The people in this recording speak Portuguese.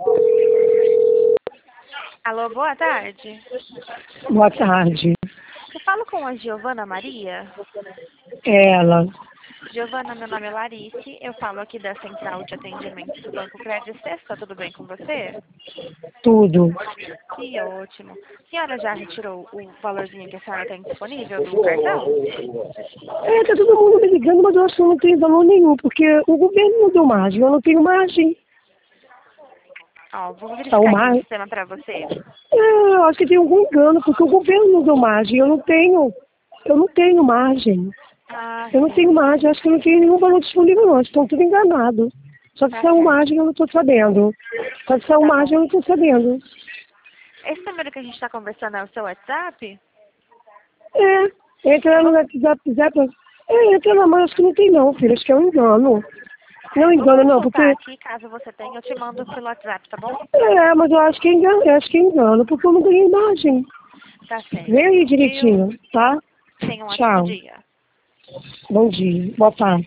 Alô, boa tarde. Boa tarde. Eu falo com a Giovana Maria. Ela. Giovana, meu nome é Larice. Eu falo aqui da Central de Atendimento do Banco Credit Suisse. Está tudo bem com você? Tudo. Que ótimo. A senhora já retirou o valorzinho que a senhora tem disponível do cartão? Tá todo mundo me ligando, mas eu acho que eu não tenho valor nenhum, porque o governo não deu margem, eu não tenho margem. Ó, vou Tá, o verificar aqui no mar... sistema para você. Eu acho que tem algum engano, porque o governo não deu margem, eu não tenho margem. Ah, Eu não sim. tenho margem, acho que eu não tenho nenhum valor disponível não, estão tudo enganados. Só que Tá saiu certo. margem eu não estou sabendo. Só que saiu Tá margem bom. eu não estou sabendo. Esse número que a gente está conversando é o seu WhatsApp? Entra no WhatsApp, entra lá, mas acho que não tem não, filho, acho que é um engano. É, Não eu vou engano não, porque... consultar aqui, caso você tenha, eu te mando pelo WhatsApp, tá bom? Mas eu acho que é engano, porque eu não ganhei imagem. Tá Vem certo. aí Eu direitinho, tá? tenho um ótimo Tchau. dia. Bom dia. Boa tarde.